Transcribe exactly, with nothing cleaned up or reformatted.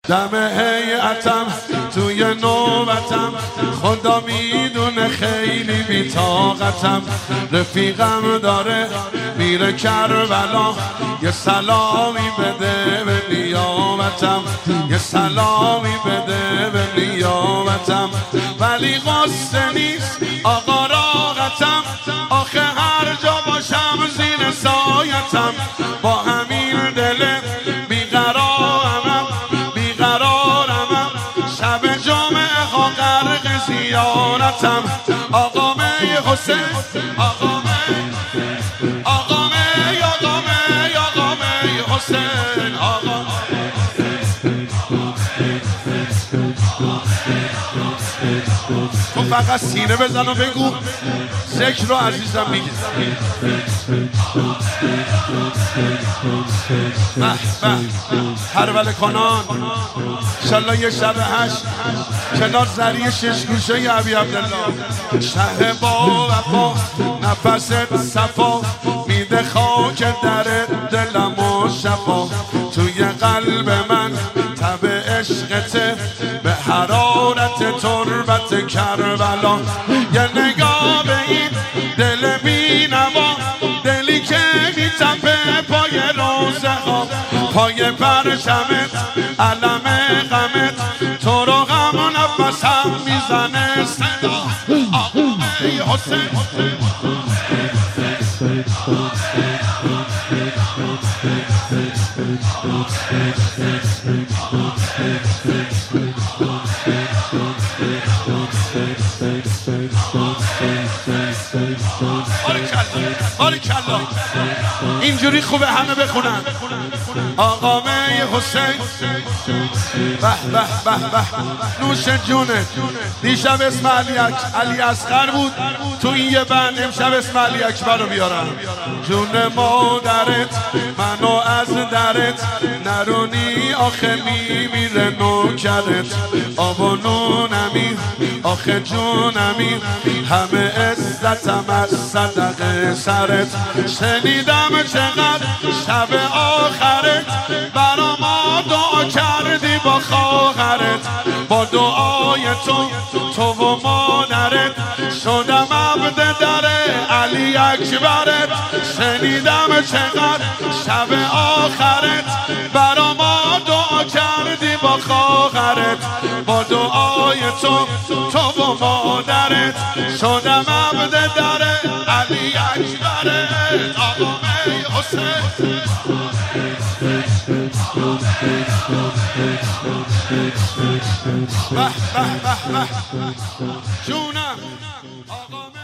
دم هیئتم توی نوبتم، خدا میدونه خیلی بی‌طاقتم. رفیقم داره میره کربلا، یه سلامی بده به نیابتم، یه سلامی بده به نیابتم. ولی قصه نیست آقا راحتم، آخه هر جا باشم زیر سایتم. با همین دل بیقرارم بیقرارم، شب جمعه ها غرق زیارتم. آقا می حسین، آقا می، آقا می، آقا می، آقا می حسین، آقا تو فقط سینه بزن و بگو ذکر رو عزیزم میگه. به به هرول کنان انشالله یه شب هشت کنار زری شش گوشه ی ابی عبدالله. شه با وفا نفست صفا میده خاک در دلم و شفا. توی قلب من تب عشقته به حرارت تربت کربلا. یه نگاه به این دل بینوا، دلی که میتپه پای روزه ها، پای پرچمت علم غمت، تو رو غم و نفسم میزنه صدا. آقا می حسین، باریکلا اینجوری خوبه همه بخونن. آقا می حسین، به به به به نوش جونه. دیشب اسم علی علی اصغر بود تو این یه بند، امشب اسم علی اکبر رو بیارم. جون مادرت منو از درت نرونی، آخه میمیره نوکرت. آب و نونمی آخه جونمی، همه عزتم از صدقه سرت. شنیدم چقدر شب آخرت برا ما دعا کردی با خواهرت. با دعای تو تو و مادرت شدم عبد در علی اکبرت. شنیدم چقدر شب آخرت برا ما دعا کردی با خواهرت. با دعای تو تو و مادرت شدم عبد در علی اکبرت. آقا می حسین، به به به به جونم. آقا